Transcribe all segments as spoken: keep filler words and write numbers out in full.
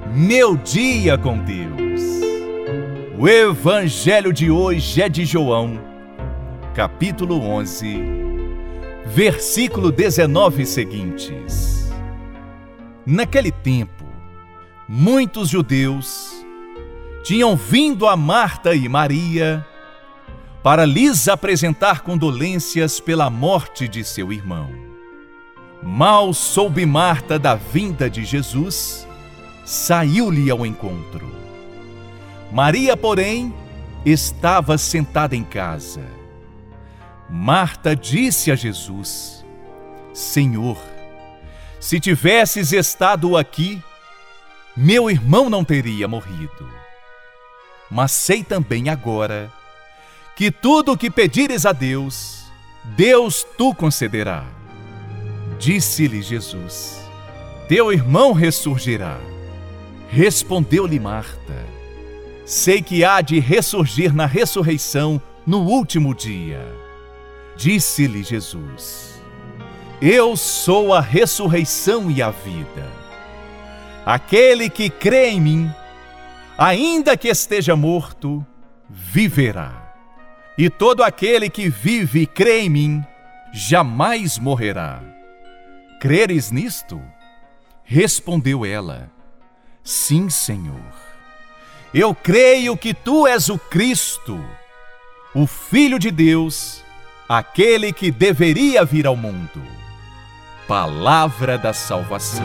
Meu dia com Deus. O evangelho de hoje é de João, capítulo onze, versículo dezenove seguintes. Naquele tempo, muitos judeus tinham vindo a Marta e Maria para lhes apresentar condolências pela morte de seu irmão. Mal soube Marta da vinda de Jesus, saiu-lhe ao encontro. Maria, porém, estava sentada em casa. Marta disse a Jesus: Senhor, se tivesses estado aqui, meu irmão não teria morrido. Mas sei também agora que tudo o que pedires a Deus, Deus tu concederá. Disse-lhe Jesus: Teu irmão ressurgirá. Respondeu-lhe Marta: Sei que há de ressurgir na ressurreição no último dia. Disse-lhe Jesus: Eu sou a ressurreição e a vida. Aquele que crê em mim, ainda que esteja morto, viverá. E todo aquele que vive e crê em mim, jamais morrerá. Creres nisto? Respondeu ela: Sim, Senhor. Eu creio que tu és o Cristo, o Filho de Deus, aquele que deveria vir ao mundo. Palavra da salvação.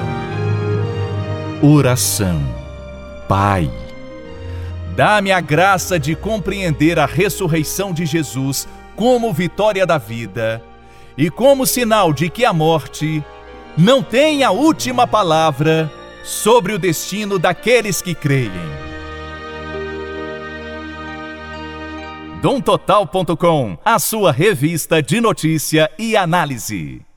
Oração. Pai, dá-me a graça de compreender a ressurreição de Jesus como vitória da vida e como sinal de que a morte não tem a última palavra sobre o destino daqueles que creem. dom total ponto com, a sua revista de notícia e análise.